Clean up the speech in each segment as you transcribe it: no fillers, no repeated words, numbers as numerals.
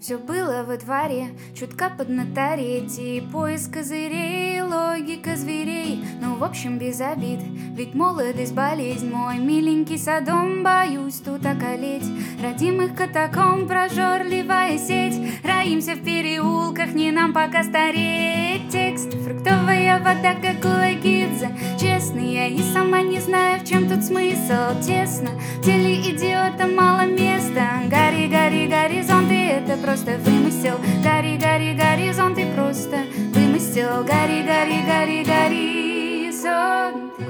Все было во дворе, чутка поднатореть и поиск козырей, логика зверей. Ну, в общем, без обид, ведь молодость болезнь. Мой миленький Содом, боюсь тут околеть. Родимых катакомб прожорливая сеть. Роимся в переулках, не нам пока стареть. Текст, фруктовая вода, как у Лагидзе. Честный, я и сама не знаю, в чем тут смысл. Тесно, в теле идиота мало места. Гори, гори, горизонты, это просто вымысел. Гори, гори, горизонты, просто вымысел. Гори, гори, гори, горизонты.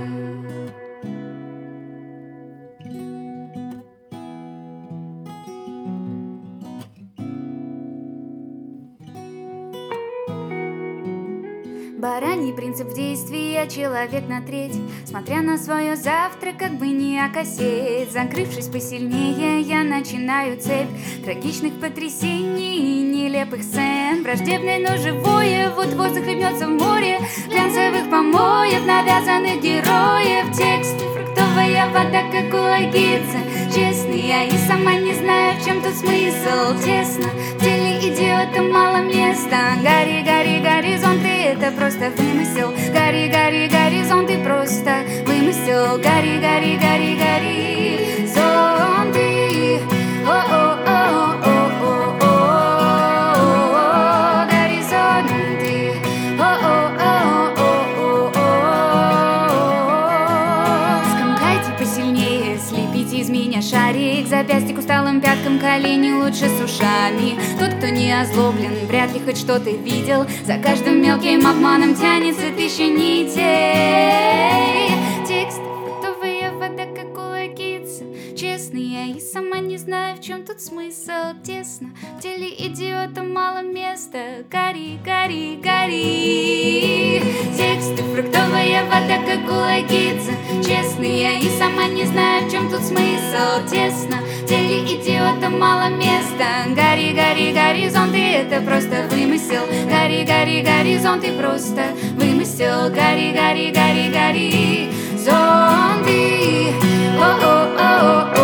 Бараний принцип действия, я человек на треть. Смотря на свое завтра, как бы не окосеть. Закрывшись посильнее, я начинаю цепь трагичных потрясений и нелепых сцен. Враждебное, но живое, вот-вот захлебнется в море глянцевых помоев, навязанных героев. Текст, фруктовая вода, как у Лагидзе. Честный, я и сама не знаю, в чем тут смысл. Тесно, в теле идиота мало места. Гори, гори, горизонты, это просто вымысел. Гори, гори, горизонты, просто вымысел. Гори, гори, гори, горизонты. О-о-о-о-о-о-о. Горизонты. О-о-о-о-о-о. Скомкайте посильнее, слепите из меня шарик. Запястье к усталым пяткам, колени лучше с ушами. Тот, кто не озлоблен, вряд ли хоть что-то видел. За каждым мелким обманом тянется тысяча нитей. Текст, фруктовая вода, как у Лагидзе. Честно, я и сама не знаю, в чем тут смысл. Тесно, в теле идиота мало места. Гори, гори, гори. Текст, фруктовая вода, как у Лагидзе. Честно, я и сама не знаю, в чем тут смысл. Тесно, в теле идиота мало места. Гори, гори, горизонты, это просто вымысел. Гори, гори, горизонты, просто вымысел. Гори, гори, гори, горизонты. О-о-о-о-о.